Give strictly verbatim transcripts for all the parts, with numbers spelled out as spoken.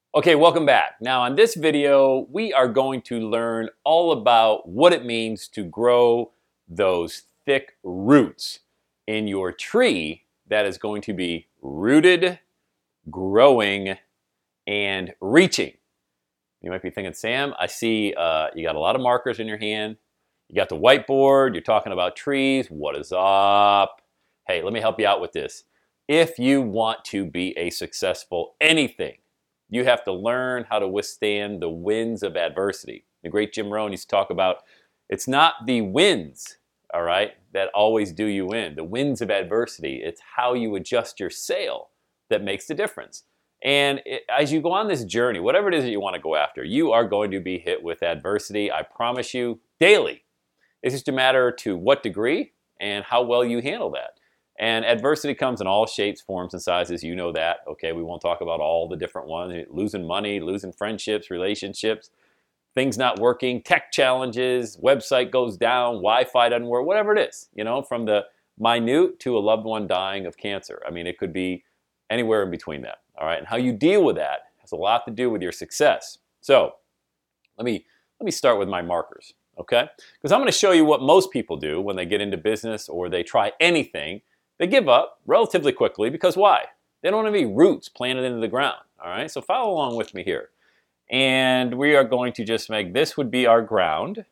Okay, welcome back. Now on this video, we are going to learn all about what it means to grow those thick roots in your tree that is going to be rooted, growing, and reaching. You might be thinking, Sam, I see uh, you got a lot of markers in your hand. You got the whiteboard, you're talking about trees. What is up? Hey, let me help you out with this. If you want to be a successful anything, you have to learn how to withstand the winds of adversity. The great Jim Rohn used to talk about, it's not the winds, all right, that always do you in. The winds of adversity, it's how you adjust your sail that makes the difference. And it, as you go on this journey, whatever it is that you want to go after, you are going to be hit with adversity, I promise you, daily. It's just a matter to what degree and how well you handle that. And adversity comes in all shapes, forms, and sizes. You know that. Okay, we won't talk about all the different ones. Losing money, losing friendships, relationships, things not working, tech challenges, website goes down, Wi-Fi doesn't work, whatever it is. You know, from the minute to a loved one dying of cancer. I mean, it could be anywhere in between that. All right, and how you deal with that has a lot to do with your success. So let me let me start with my markers. Okay, because I'm going to show you what most people do when they get into business or they try anything. They give up relatively quickly because why? They don't have any roots planted into the ground. All right, so follow along with me here. And we are going to just make, this would be our ground.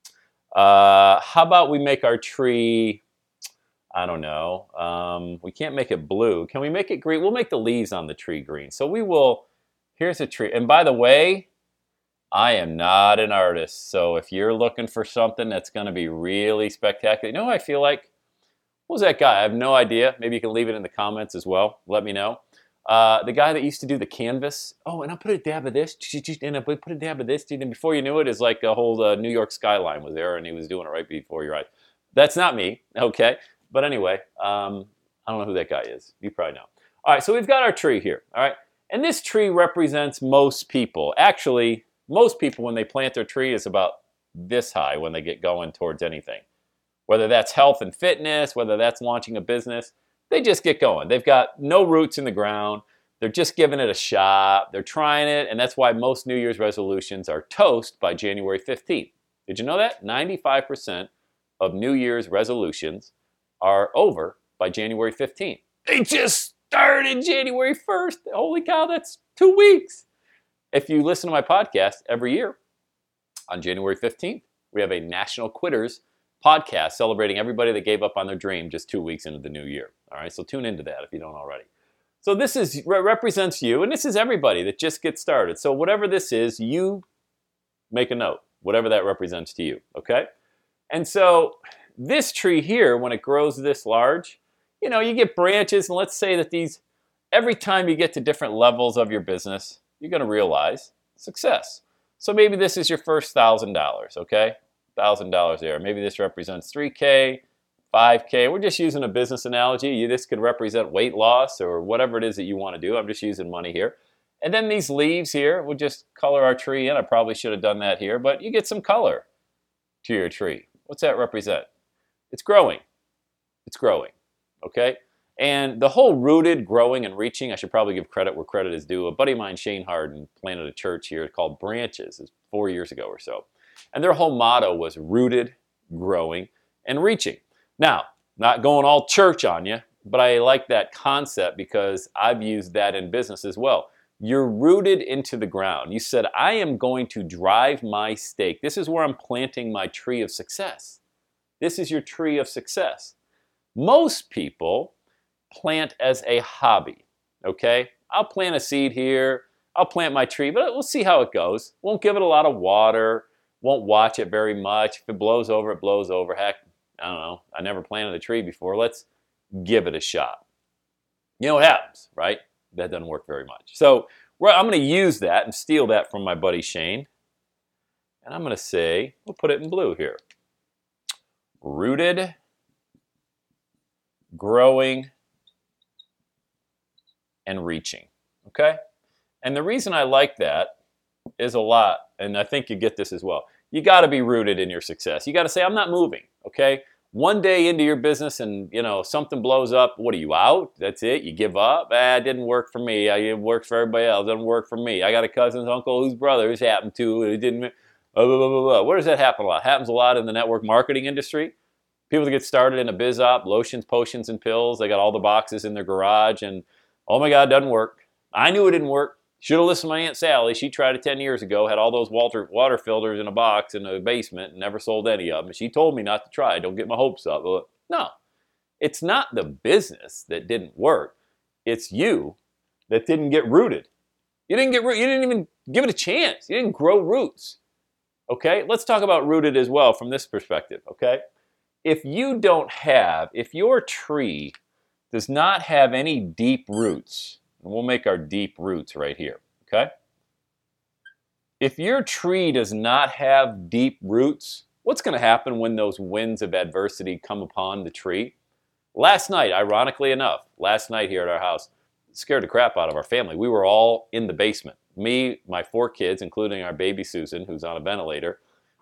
Uh, how about we make our tree, I don't know, um, we can't make it blue. Can we make it green? We'll make the leaves on the tree green. So we will, here's a tree. And by the way, I am not an artist. So if you're looking for something that's going to be really spectacular, you know what I feel like? What was that guy? I have no idea. Maybe you can leave it in the comments as well. Let me know. Uh, the guy that used to do the canvas. Oh, and I'll put a dab of this. And I'll put a dab of this. And before you knew it, it's like a whole uh, New York skyline was there, and he was doing it right before your eyes. That's not me, okay? But anyway, um, I don't know who that guy is. You probably know. All right, so we've got our tree here, all right? And this tree represents most people. Actually, most people, when they plant their tree, is about this high when they get going towards anything. Whether that's health and fitness, whether that's launching a business, they just get going. They've got no roots in the ground. They're just giving it a shot. They're trying it, and that's why most New Year's resolutions are toast by January fifteenth. Did you know that? ninety-five percent of New Year's resolutions are over by January fifteenth. They just started January first. Holy cow, that's two weeks. If you listen to my podcast every year, on January fifteenth, we have a National Quitters podcast celebrating everybody that gave up on their dream just two weeks into the new year. All right, so tune into that if you don't already. So this is represents you, and this is everybody that just gets started. So whatever this is, you make a note, whatever that represents to you, okay? And so this tree here, when it grows this large, you know, you get branches, and let's say that these, every time you get to different levels of your business, you're going to realize success. So maybe this is your first one thousand dollars, okay? one thousand dollars there. Maybe this represents three K, five K. We're just using a business analogy. You, this could represent weight loss or whatever it is that you want to do. I'm just using money here. And then these leaves here, we'll just color our tree in. I probably should have done that here, but you get some color to your tree. What's that represent? It's growing. It's growing, okay? And the whole rooted, growing, and reaching, I should probably give credit where credit is due. A buddy of mine, Shane Harden, planted a church here called Branches. It's four years ago or so. And their whole motto was rooted, growing, and reaching. Now, not going all church on you, but I like that concept because I've used that in business as well. You're rooted into the ground. You said, I am going to drive my stake. This is where I'm planting my tree of success. This is your tree of success. Most people plant as a hobby, okay? I'll plant a seed here. I'll plant my tree, but we'll see how it goes. Won't give it a lot of water. Won't watch it very much. If it blows over, it blows over. Heck, I don't know. I never planted a tree before. Let's give it a shot. You know what happens, right? That doesn't work very much. So well, I'm going to use that and steal that from my buddy Shane. And I'm going to say, we'll put it in blue here. Rooted, growing, and reaching. Okay? And the reason I like that is a lot, and I think you get this as well. You got to be rooted in your success. You got to say, I'm not moving, okay? one day into your business and, you know, something blows up, what are you out? That's it? You give up? Ah, it didn't work for me. It works for everybody else. It doesn't work for me. I got a cousin's uncle whose brother who's happened to, and it didn't, blah, blah, blah, blah, blah. Where does that happen a lot? It happens a lot in the network marketing industry. People that get started in a biz op, lotions, potions, and pills, they got all the boxes in their garage, and oh my God, it doesn't work. I knew it didn't work. Should have listened to my Aunt Sally. She tried it ten years ago, had all those water, water filters in a box in the basement, and never sold any of them. She told me not to try. Don't get my hopes up. But no, it's not the business that didn't work. It's you that didn't get rooted. You didn't get rooted. You didn't even give it a chance. You didn't grow roots. Okay? Let's talk about rooted as well from this perspective. Okay? If you don't have, if your tree does not have any deep roots, and we'll make our deep roots right here, okay? If your tree does not have deep roots, what's going to happen when those winds of adversity come upon the tree? Last night, ironically enough, last night here at our house, scared the crap out of our family. We were all in the basement. Me, my four kids, including our baby Susan, who's on a ventilator,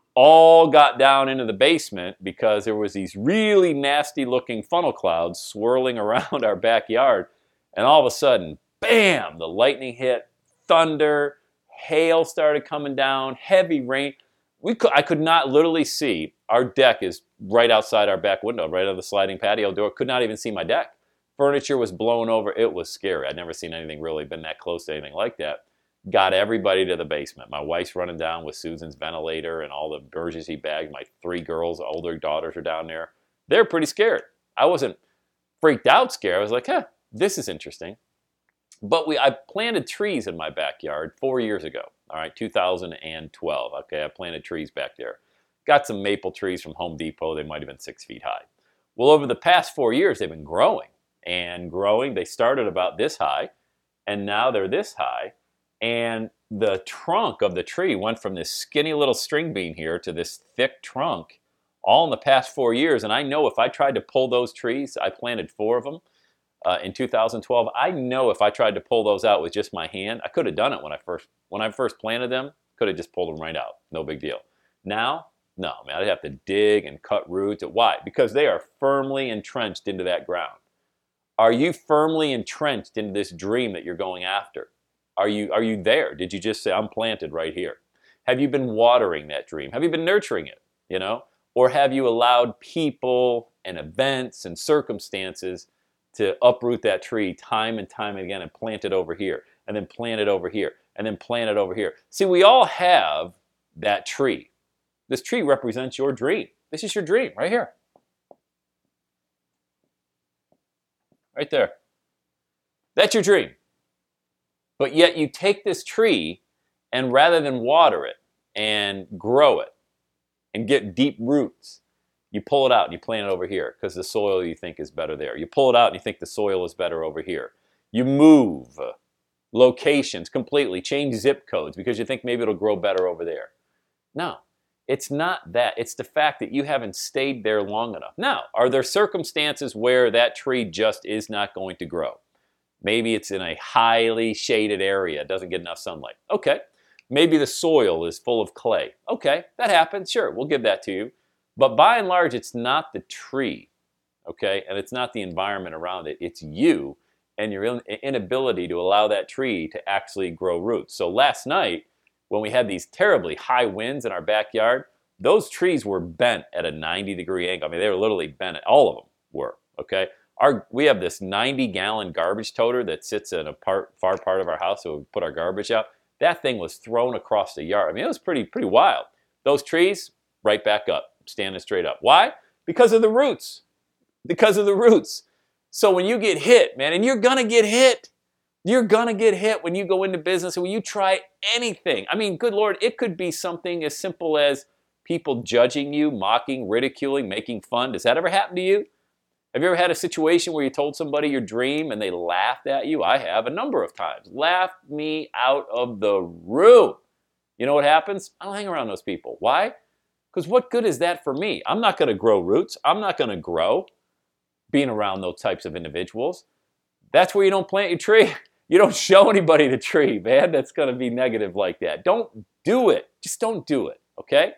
all got down into the basement because there was these really nasty looking funnel clouds swirling around our backyard. And all of a sudden, bam, the lightning hit, thunder, hail started coming down, heavy rain. We could, I could not literally see. Our deck is right outside our back window, right on the sliding patio door. Could not even see my deck. Furniture was blown over. It was scary. I'd never seen anything really been that close to anything like that. Got everybody to the basement. My wife's running down with Susan's ventilator and all the emergency bags. My three girls, older daughters, are down there. They're pretty scared. I wasn't freaked out scared. I was like, huh, this is interesting. But we, I planted trees in my backyard four years ago, all right, two thousand twelve. Okay, I planted trees back there. Got some maple trees from Home Depot. They might have been six feet high. Well, over the past four years, they've been growing and growing. They started about this high, and now they're this high. And the trunk of the tree went from this skinny little string bean here to this thick trunk all in the past four years. And I know if I tried to pull those trees, I planted four of them uh, in two thousand twelve. I know if I tried to pull those out with just my hand, I could have done it when I first when I first planted them. Could have just pulled them right out. No big deal. Now, no, man, I'd have to dig and cut roots. Why? Because they are firmly entrenched into that ground. Are you firmly entrenched into this dream that you're going after? Are you, are you there? Did you just say, I'm planted right here? Have you been watering that dream? Have you been nurturing it? You know? Or have you allowed people and events and circumstances to uproot that tree time and time again and plant it over here, and then plant it over here, and then plant it over here? See, we all have that tree. This tree represents your dream. This is your dream right here. Right there. That's your dream. But yet you take this tree and rather than water it and grow it and get deep roots, you pull it out and you plant it over here because the soil you think is better there. You pull it out and you think the soil is better over here. You move locations completely, change zip codes because you think maybe it'll grow better over there. No, it's not that. It's the fact that you haven't stayed there long enough. Now, are there circumstances where that tree just is not going to grow? Maybe it's in a highly shaded area. It doesn't get enough sunlight. Okay. Maybe the soil is full of clay. Okay, that happens. Sure, we'll give that to you. But by and large, it's not the tree, okay? And it's not the environment around it. It's you and your inability to allow that tree to actually grow roots. So last night, when we had these terribly high winds in our backyard, those trees were bent at a ninety degree angle. I mean, they were literally bent. All of them were, okay? Our, we have this ninety gallon garbage toter that sits in a part, far part of our house, so we put our garbage out. That thing was thrown across the yard. I mean, it was pretty, pretty wild. Those trees, right back up, standing straight up. Why? Because of the roots. Because of the roots. So when you get hit, man, and you're going to get hit. You're going to get hit when you go into business and when you try anything. I mean, good Lord, it could be something as simple as people judging you, mocking, ridiculing, making fun. Does that ever happen to you? Have you ever had a situation where you told somebody your dream and they laughed at you? I have a number of times. Laughed me out of the room. You know what happens? I don't hang around those people. Why? Because what good is that for me? I'm not going to grow roots. I'm not going to grow being around those types of individuals. That's where you don't plant your tree. You don't show anybody the tree, man. That's going to be negative like that. Don't do it. Just don't do it, okay?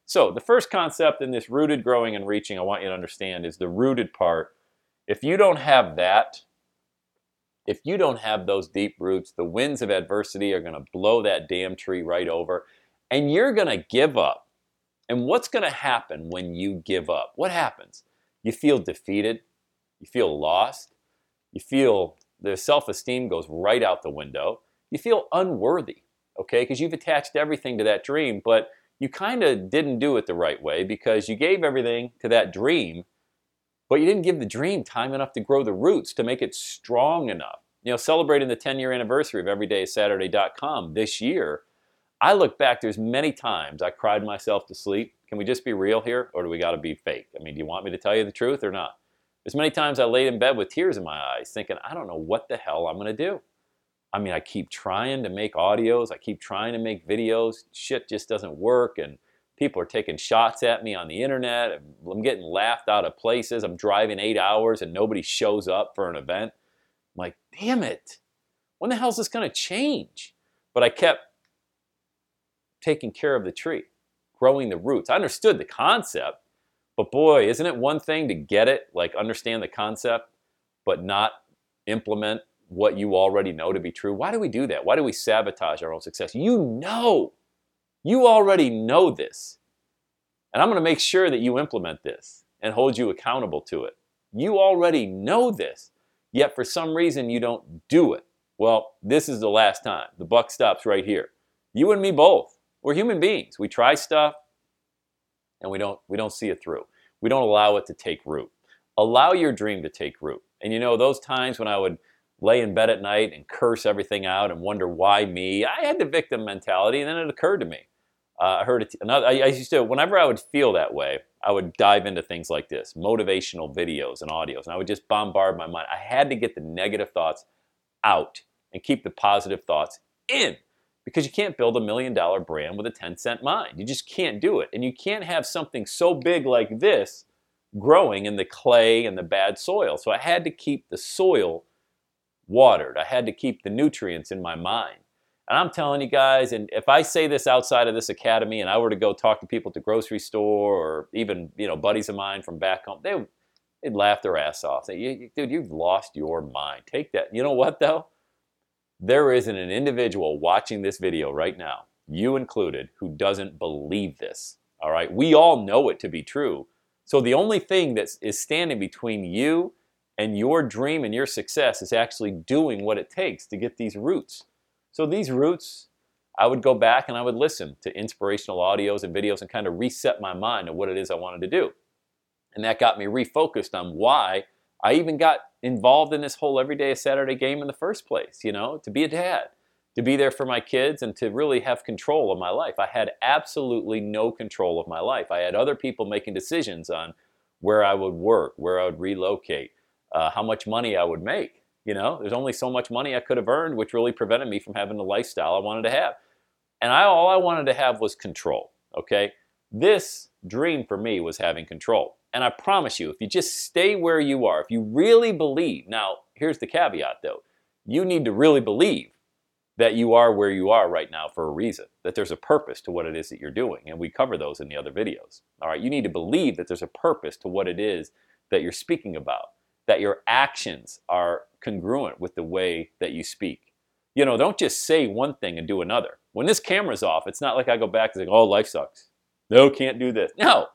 So the first concept in this rooted, growing, and reaching I want you to understand is the rooted part. If you don't have that, if you don't have those deep roots, the winds of adversity are going to blow that damn tree right over, and you're going to give up. And what's going to happen when you give up? What happens? You feel defeated. You feel lost. You feel the self-esteem goes right out the window. You feel unworthy, okay? Because you've attached everything to that dream, but you kind of didn't do it the right way because you gave everything to that dream, but you didn't give the dream time enough to grow the roots, to make it strong enough. You know, celebrating the ten-year anniversary of everyday saturday dot com this year, I look back, there's many times I cried myself to sleep. Can we just be real here, or do we got to be fake? I mean, do you want me to tell you the truth or not? There's many times I laid in bed with tears in my eyes thinking, I don't know what the hell I'm going to do. I mean, I keep trying to make audios. I keep trying to make videos. Shit just doesn't work, and people are taking shots at me on the internet. I'm getting laughed out of places. I'm driving eight hours and nobody shows up for an event. I'm like, damn it. When the hell is this going to change? But I kept taking care of the tree, growing the roots. I understood the concept, but boy, isn't it one thing to get it, like understand the concept, but not implement what you already know to be true? Why do we do that? Why do we sabotage our own success? You know, you already know this. And I'm going to make sure that you implement this and hold you accountable to it. You already know this, yet for some reason you don't do it. Well, this is the last time. The buck stops right here. You and me both. We're human beings. We try stuff and we don't, we don't see it through. We don't allow it to take root. Allow your dream to take root. And you know, those times when I would lay in bed at night and curse everything out and wonder why me, I had the victim mentality, and then it occurred to me. Uh, I heard it, another, I, I used to, whenever I would feel that way, I would dive into things like this, motivational videos and audios, and I would just bombard my mind. I had to get the negative thoughts out and keep the positive thoughts in, because you can't build a million dollar brand with a ten cent mind. You just can't do it. And you can't have something so big like this growing in the clay and the bad soil. So I had to keep the soil watered. I had to keep the nutrients in my mind. And I'm telling you guys, and if I say this outside of this academy and I were to go talk to people at the grocery store or even, you know, buddies of mine from back home, they would, they'd laugh their ass off. Say, you, dude, you've lost your mind. Take that. You know what, though? There isn't an individual watching this video right now, you included, who doesn't believe this. All right? We all know it to be true. So the only thing that is standing between you and your dream and your success is actually doing what it takes to get these roots. So these roots, I would go back and I would listen to inspirational audios and videos and kind of reset my mind on what it is I wanted to do. And that got me refocused on why I even got involved in this whole Everyday Saturday game in the first place, you know, to be a dad, to be there for my kids and to really have control of my life. I had absolutely no control of my life. I had other people making decisions on where I would work, where I would relocate, uh, how much money I would make. You know, there's only so much money I could have earned, which really prevented me from having the lifestyle I wanted to have. And I, all I wanted to have was control, okay? This dream for me was having control. And I promise you, if you just stay where you are, if you really believe, now here's the caveat though, you need to really believe that you are where you are right now for a reason, that there's a purpose to what it is that you're doing. And we cover those in the other videos. All right, you need to believe that there's a purpose to what it is that you're speaking about, that your actions are congruent with the way that you speak. You know, don't just say one thing and do another. When this camera's off, it's not like I go back and say, oh, life sucks. No, can't do this. No,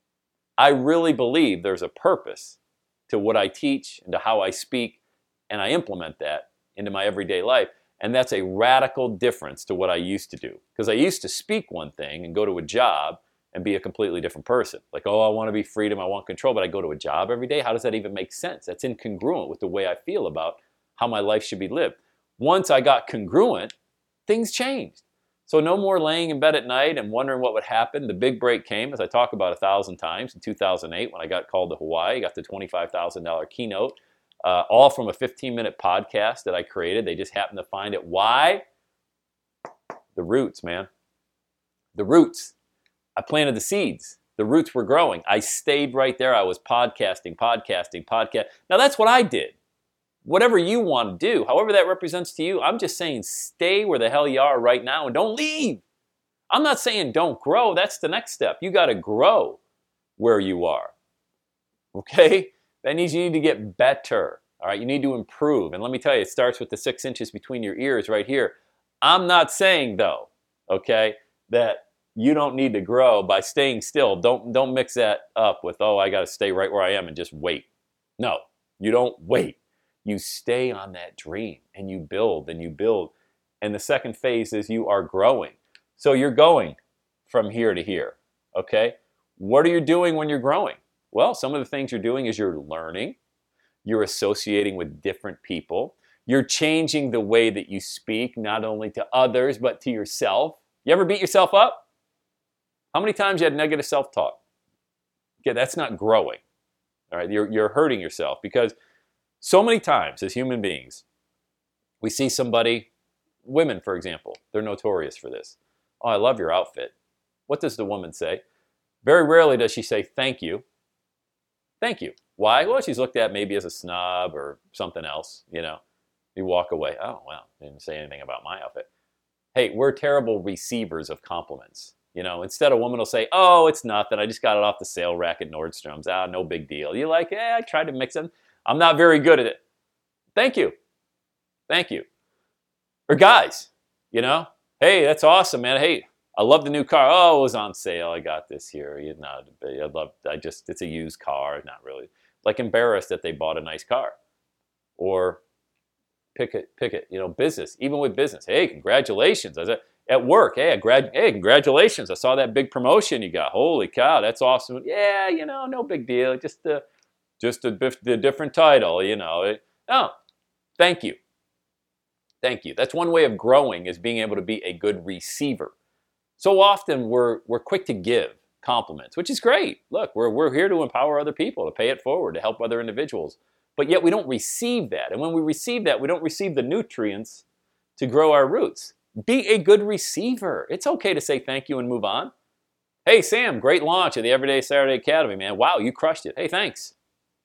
I really believe there's a purpose to what I teach and to how I speak, and I implement that into my everyday life. And that's a radical difference to what I used to do. Because I used to speak one thing and go to a job and be a completely different person. Like, oh, I want to be freedom, I want control, but I go to a job every day. How does that even make sense? That's incongruent with the way I feel about how my life should be lived. Once I got congruent, things changed. So no more laying in bed at night and wondering what would happen. The big break came, as I talk about a thousand times, in two thousand eight when I got called to Hawaii. Got the twenty-five thousand dollar keynote, uh, all from a fifteen minute podcast that I created. They just happened to find it. Why? The roots, man. The roots. I planted the seeds. The roots were growing. I stayed right there. I was podcasting, podcasting, podcast. Now that's what I did. Whatever you want to do, however that represents to you, I'm just saying stay where the hell you are right now and don't leave. I'm not saying don't grow. That's the next step. You got to grow where you are. Okay? That means you need to get better. All right? You need to improve. And let me tell you, it starts with the six inches between your ears right here. I'm not saying, though, okay, that you don't need to grow by staying still. Don't, don't mix that up with, oh, I got to stay right where I am and just wait. No, you don't wait. You stay on that dream and you build and you build. And the second phase is you are growing. So you're going from here to here, okay? What are you doing when you're growing? Well, some of the things you're doing is you're learning. You're associating with different people. You're changing the way that you speak, not only to others, but to yourself. You ever beat yourself up? How many times you had negative self-talk? Okay, that's not growing. All right, you're, you're hurting yourself because so many times as human beings, we see somebody, women, for example, they're notorious for this. Oh, I love your outfit. What does the woman say? Very rarely does she say, thank you. Thank you. Why? Well, she's looked at maybe as a snob or something else, you know. You walk away, oh, well, didn't say anything about my outfit. Hey, we're terrible receivers of compliments. You know, instead a woman will say, oh, it's nothing. I just got it off the sale rack at Nordstrom's. Ah, no big deal. You're like, yeah, I tried to mix them. I'm not very good at it. Thank you. Thank you. Or guys, you know, hey, that's awesome, man. Hey, I love the new car. Oh, it was on sale. I got this here. You know, I love, I just, it's a used car. Not really. Like embarrassed that they bought a nice car. Or pick it, pick it, you know, business, even with business. Hey, congratulations. I said, at work, hey, I grad, hey, congratulations. I saw that big promotion you got. Holy cow, that's awesome. Yeah, you know, no big deal. Just a, just a, a different title, you know. It, oh, thank you. Thank you. That's one way of growing, is being able to be a good receiver. So often we're, we're quick to give compliments, which is great. Look, we're, we're here to empower other people, to pay it forward, to help other individuals. But yet we don't receive that. And when we receive that, we don't receive the nutrients to grow our roots. Be a good receiver. It's okay to say thank you and move on. Hey, Sam, great launch of the Everyday Saturday Academy, man. Wow, you crushed it. Hey, thanks.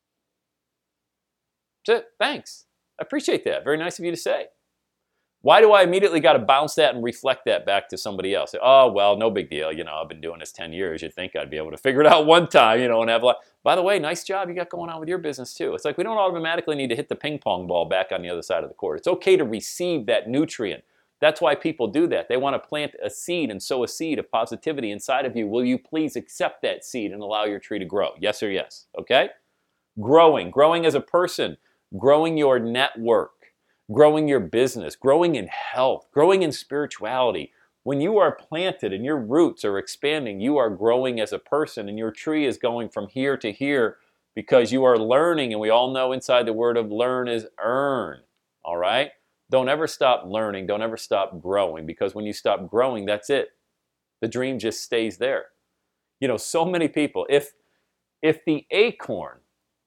That's it. Thanks. I appreciate that. Very nice of you to say. Why do I immediately got to bounce that and reflect that back to somebody else? Oh, well, no big deal. You know, I've been doing this ten years. You'd think I'd be able to figure it out one time, you know, and have a lot. By the way, nice job you got going on with your business too. It's like we don't automatically need to hit the ping pong ball back on the other side of the court. It's okay to receive that nutrient. That's why people do that. They want to plant a seed and sow a seed of positivity inside of you. Will you please accept that seed and allow your tree to grow? Yes or yes, okay? Growing, growing as a person, growing your network, growing your business, growing in health, growing in spirituality. When you are planted and your roots are expanding, you are growing as a person, and your tree is going from here to here because you are learning, and we all know inside the word of learn is earn, all right? Don't ever stop learning. Don't ever stop growing, because when you stop growing, that's it. The dream just stays there. You know, so many people, if, if the acorn,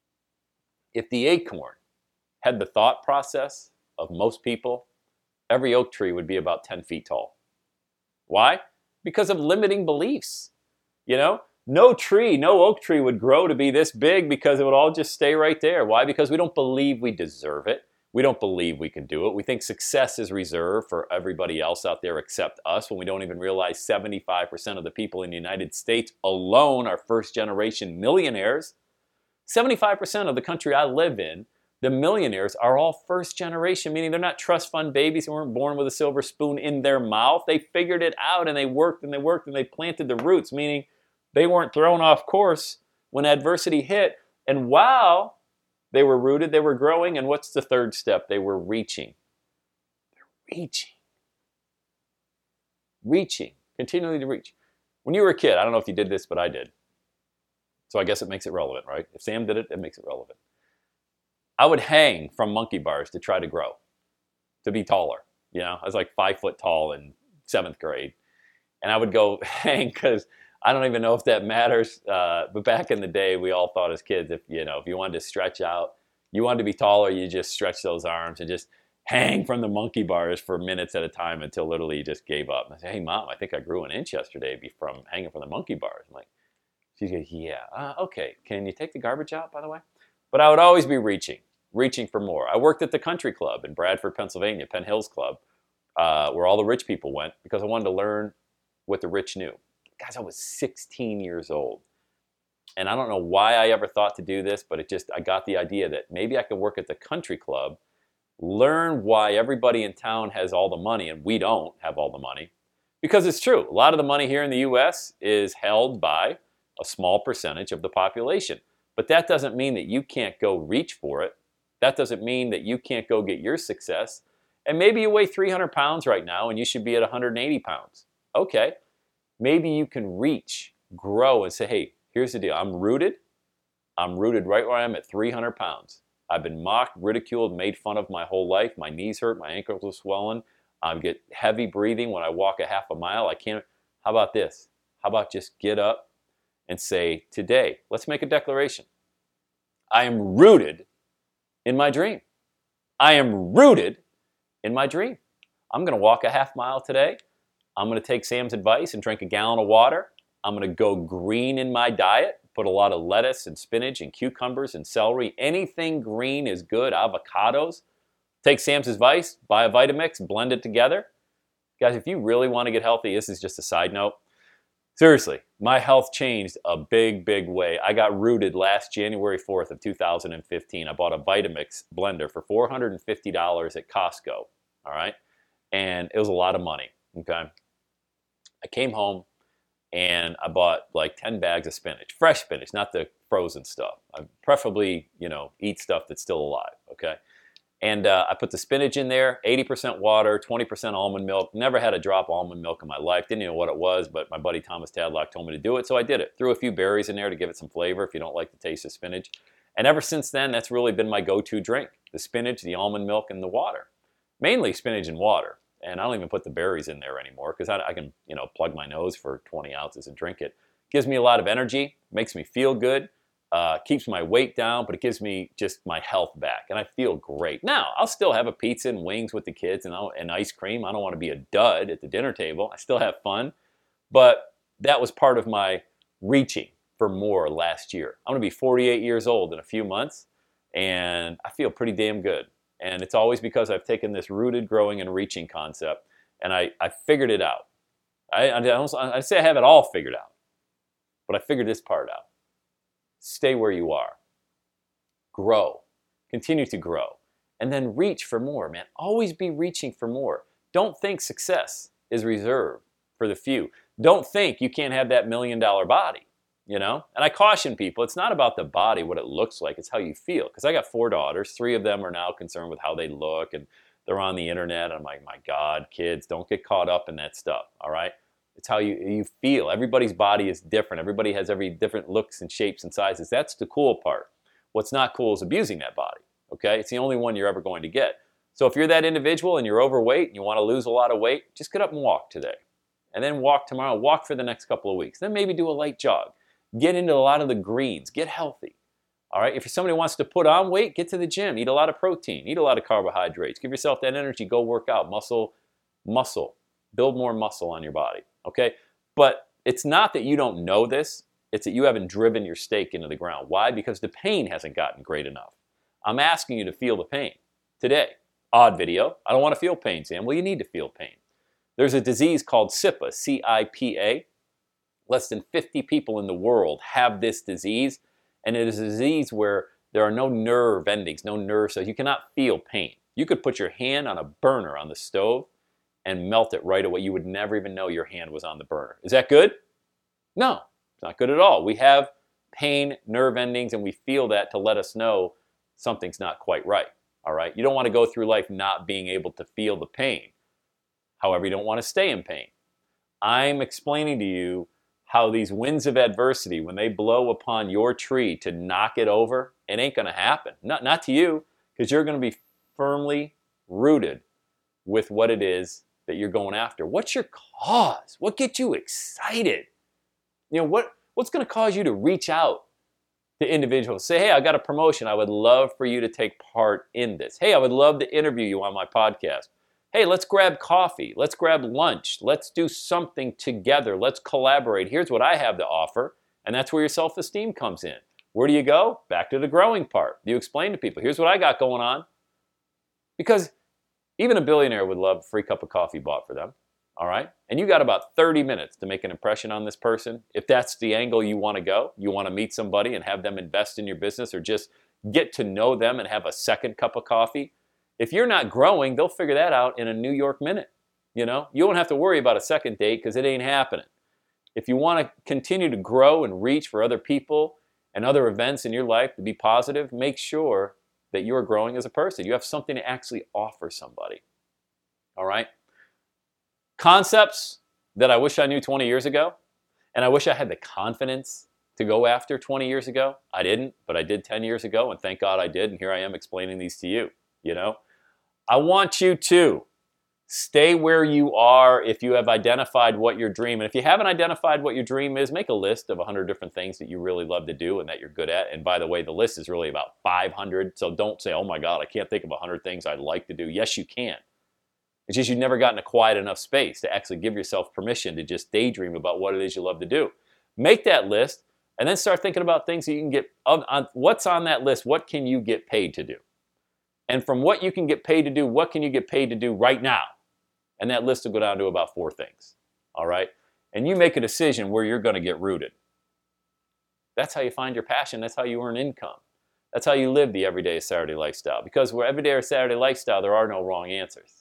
if the acorn had the thought process of most people, every oak tree would be about ten feet tall. Why? Because of limiting beliefs. You know, no tree, no oak tree would grow to be this big because it would all just stay right there. Why? Because we don't believe we deserve it. We don't believe we can do it. We think success is reserved for everybody else out there except us, when we don't even realize seventy-five percent of the people in the United States alone are first-generation millionaires. seventy-five percent of the country I live in, the millionaires, are all first generation, meaning they're not trust fund babies who weren't born with a silver spoon in their mouth. They figured it out, and they worked and they worked and they planted the roots, meaning they weren't thrown off course when adversity hit. And while they were rooted, they were growing, and what's the third step? They were reaching. They're reaching. Reaching. Continually to reach. When you were a kid, I don't know if you did this, but I did. So I guess it makes it relevant, right? If Sam did it, it makes it relevant. I would hang from monkey bars to try to grow, to be taller. You know, I was like five foot tall in seventh grade. And I would go hang because I don't even know if that matters. Uh, but back in the day, we all thought as kids, if you know, if you wanted to stretch out, you wanted to be taller, you just stretch those arms and just hang from the monkey bars for minutes at a time until literally you just gave up. And I said, hey, Mom, I think I grew an inch yesterday from hanging from the monkey bars. I'm like, she goes, yeah, uh, okay. Can you take the garbage out, by the way? But I would always be reaching, reaching for more. I worked at the country club in Bradford, Pennsylvania, Penn Hills Club, uh, where all the rich people went, because I wanted to learn what the rich knew. Guys, I was sixteen years old. And I don't know why I ever thought to do this, but it just, I got the idea that maybe I could work at the country club, learn why everybody in town has all the money and we don't have all the money. Because it's true, a lot of the money here in the U S is held by a small percentage of the population. But that doesn't mean that you can't go reach for it. That doesn't mean that you can't go get your success. And maybe you weigh three hundred pounds right now and you should be at one hundred eighty pounds. Okay, maybe you can reach, grow, and say, hey, here's the deal. I'm rooted. I'm rooted right where I am at three hundred pounds. I've been mocked, ridiculed, made fun of my whole life. My knees hurt. My ankles are swollen. I get heavy breathing when I walk a half a mile. I can't. How about this? How about just get up and say, today, let's make a declaration. I am rooted in my dream. I am rooted in my dream. I'm going to walk a half mile today. I'm going to take Sam's advice and drink a gallon of water. I'm going to go green in my diet, put a lot of lettuce and spinach and cucumbers and celery. Anything green is good, avocados. Take Sam's advice, buy a Vitamix, blend it together. Guys, if you really want to get healthy, this is just a side note. Seriously, my health changed a big, big way. I got rooted last January fourth of two thousand fifteen. I bought a Vitamix blender for four hundred fifty dollars at Costco, all right? And it was a lot of money, okay? I came home and I bought like ten bags of spinach, fresh spinach, not the frozen stuff. I preferably, you know, eat stuff that's still alive, okay? And uh, I put the spinach in there, eighty percent water, twenty percent almond milk. Never had a drop of almond milk in my life. Didn't even know what it was, but my buddy Thomas Tadlock told me to do it, so I did it. Threw a few berries in there to give it some flavor if you don't like the taste of spinach. And ever since then, that's really been my go-to drink, the spinach, the almond milk, and the water. Mainly spinach and water. And I don't even put the berries in there anymore because I, I can, you know, plug my nose for twenty ounces and drink it. Gives me a lot of energy, makes me feel good. Uh, keeps my weight down, but it gives me just my health back, and I feel great. Now, I'll still have a pizza and wings with the kids and, and ice cream. I don't want to be a dud at the dinner table. I still have fun, but that was part of my reaching for more last year. I'm going to be forty-eight years old in a few months, and I feel pretty damn good. And it's always because I've taken this rooted, growing, and reaching concept, and I, I figured it out. I, I don't I'd say I have it all figured out, but I figured this part out. Stay where you are. Grow. Continue to grow. And then reach for more, man. Always be reaching for more. Don't think success is reserved for the few. Don't think you can't have that million dollar body, you know? And I caution people, it's not about the body, what it looks like, it's how you feel. Because I got four daughters. Three of them are now concerned with how they look, and they're on the internet. And I'm like, my God, kids, don't get caught up in that stuff, all right? It's how you, you feel. Everybody's body is different. Everybody has every different looks and shapes and sizes. That's the cool part. What's not cool is abusing that body, okay? It's the only one you're ever going to get. So if you're that individual and you're overweight and you want to lose a lot of weight, just get up and walk today. And then walk tomorrow. Walk for the next couple of weeks. Then maybe do a light jog. Get into a lot of the greens. Get healthy, all right? If somebody wants to put on weight, get to the gym. Eat a lot of protein. Eat a lot of carbohydrates. Give yourself that energy. Go work out. Muscle, muscle. Build more muscle on your body. Okay, but it's not that you don't know this, it's that you haven't driven your stake into the ground. Why? Because the pain hasn't gotten great enough. I'm asking you to feel the pain today. Odd video. I don't want to feel pain, Sam. Well, you need to feel pain. There's a disease called C I P A, C I P A. Less than fifty people in the world have this disease, and it is a disease where there are no nerve endings, no nerve cells. You cannot feel pain. You could put your hand on a burner on the stove and melt it right away. You would never even know your hand was on the burner. Is that good? No, it's not good at all. We have pain, nerve endings, and we feel that to let us know something's not quite right, all right? You don't want to go through life not being able to feel the pain. However, you don't want to stay in pain. I'm explaining to you how these winds of adversity, when they blow upon your tree to knock it over, it ain't going to happen. Not, not to you, because you're going to be firmly rooted with what it is that you're going after. What's your cause? What gets you excited? You know, what, what's going to cause you to reach out to individuals? Say, hey, I got a promotion. I would love for you to take part in this. Hey, I would love to interview you on my podcast. Hey, let's grab coffee. Let's grab lunch. Let's do something together. Let's collaborate. Here's what I have to offer. And that's where your self-esteem comes in. Where do you go? Back to the growing part. You explain to people, here's what I got going on. Because even a billionaire would love a free cup of coffee bought for them, all right? And you got about thirty minutes to make an impression on this person. If that's the angle you want to go, you want to meet somebody and have them invest in your business or just get to know them and have a second cup of coffee. If you're not growing, they'll figure that out in a New York minute. You know, you won't have to worry about a second date because it ain't happening. If you want to continue to grow and reach for other people and other events in your life to be positive, make sure that you're growing as a person. You have something to actually offer somebody. All right? Concepts that I wish I knew twenty years ago, and I wish I had the confidence to go after twenty years ago. I didn't, but I did ten years ago, and thank God I did, and here I am explaining these to you, you know? I want you to stay where you are if you have identified what your dream, and if you haven't identified what your dream is, make a list of one hundred different things that you really love to do and that you're good at. And by the way, the list is really about five hundred, so don't say, oh my God, I can't think of one hundred things I'd like to do. Yes, you can. It's just you've never gotten a quiet enough space to actually give yourself permission to just daydream about what it is you love to do. Make that list and then start thinking about things that you can get, on, on, what's on that list, what can you get paid to do? And from what you can get paid to do, what can you get paid to do right now? And that list will go down to about four things, all right? And you make a decision where you're going to get rooted. That's how you find your passion. That's how you earn income. That's how you live the everyday Saturday lifestyle. Because where everyday Saturday lifestyle, there are no wrong answers.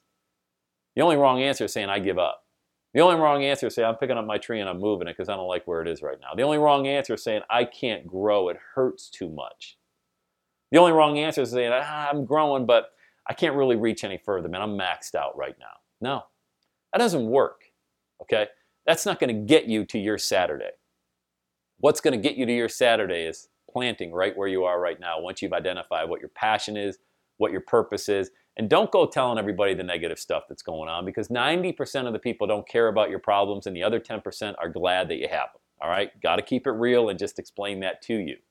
The only wrong answer is saying, I give up. The only wrong answer is saying, I'm picking up my tree and I'm moving it because I don't like where it is right now. The only wrong answer is saying, I can't grow. It hurts too much. The only wrong answer is saying, ah, I'm growing, but I can't really reach any further, man. I'm maxed out right now. No, that doesn't work, okay? That's not going to get you to your Saturday. What's going to get you to your Saturday is planting right where you are right now once you've identified what your passion is, what your purpose is. And don't go telling everybody the negative stuff that's going on because ninety percent of the people don't care about your problems and the other ten percent are glad that you have them, all right? Got to keep it real and just explain that to you.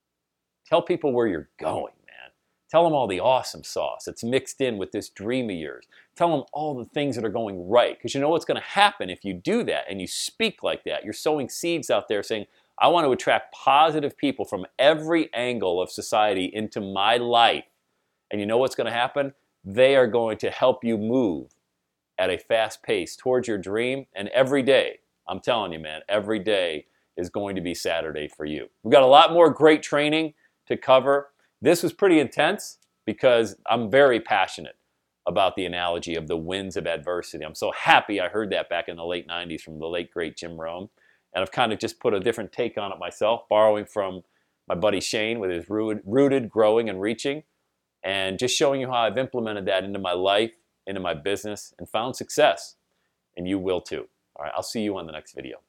Tell people where you're going, man. Tell them all the awesome sauce that's mixed in with this dream of yours. Tell them all the things that are going right because you know what's going to happen if you do that and you speak like that. You're sowing seeds out there saying, I want to attract positive people from every angle of society into my life. And you know what's going to happen? They are going to help you move at a fast pace towards your dream. And every day, I'm telling you, man, every day is going to be Saturday for you. We've got a lot more great training to cover. This was pretty intense because I'm very passionate about the analogy of the winds of adversity. I'm so happy I heard that back in the late nineties from the late, great Jim Rohn. And I've kind of just put a different take on it myself, borrowing from my buddy Shane with his rooted, rooted growing, and reaching. And just showing you how I've implemented that into my life, into my business, and found success. And you will too. All right, I'll see you on the next video.